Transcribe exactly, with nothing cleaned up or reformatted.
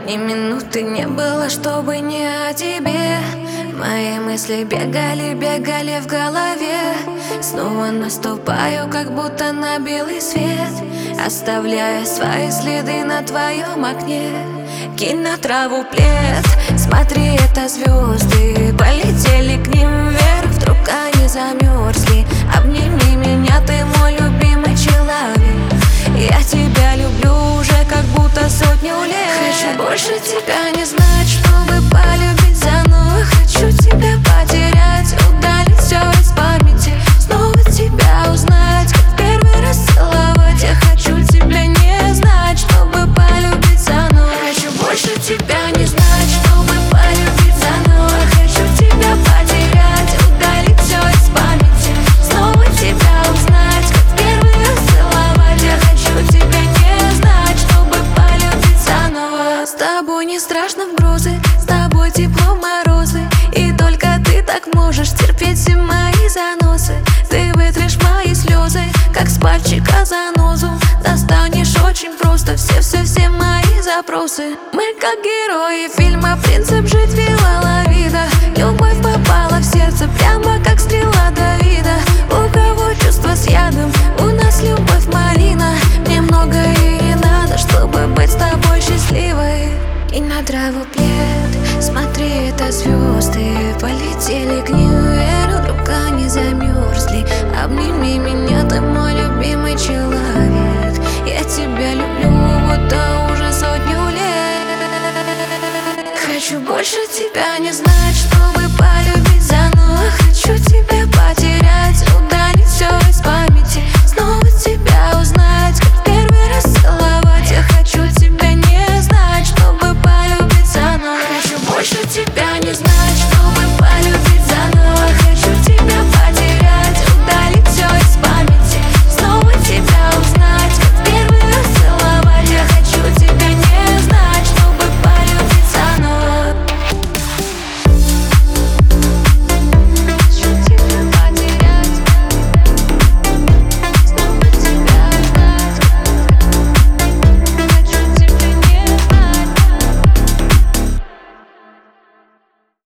Ни минуты не было, чтобы не о тебе. Мои мысли бегали, бегали в голове. Снова наступаю, как будто на белый свет, оставляя свои следы на твоем окне. Кинь на траву плед, смотри, это звезды полетели к ним вверх, вдруг они замерзли. Обними меня, ты мой любимый человек. Я тебя люблю уже как будто сотню лет. Хочу больше тебя не знать, чтобы полюбить заново. Хочу тебя потерять, удалить все из памяти, снова тебя узнать, как первый раз целовать. Я хочу тебя не знать, чтобы полюбить заново. Хочу больше тебя не знать, чтобы полюбить заново. Хочу тебя потерять, удалить все из памяти, снова тебя узнать, как первый раз целовать. Я хочу тебя не знать, чтобы полюбить заново. С тобой не страшно в грозы, с тобой тепло в морозы, и только ты так можешь терпеть все мои заносы. Ты вытрешь мои слезы, как с пальчика занозу, достанешь очень просто все-все-все мои запросы. Мы как герои фильма «Принцип жить Вилла-Ловида». Любовь попала в сердце прямо как стрела Давида. У кого чувства с ядом, у нас любовь малина. Мне многое и не надо, чтобы быть с тобой счастливой. И на траву плед, смотри, это звезды полетели к ним вверх, вдруг они замерзли. Обними меня, ты мой любимый человек. Я тебя люблю, будто уже сотню лет. Хочу больше тебя не знать,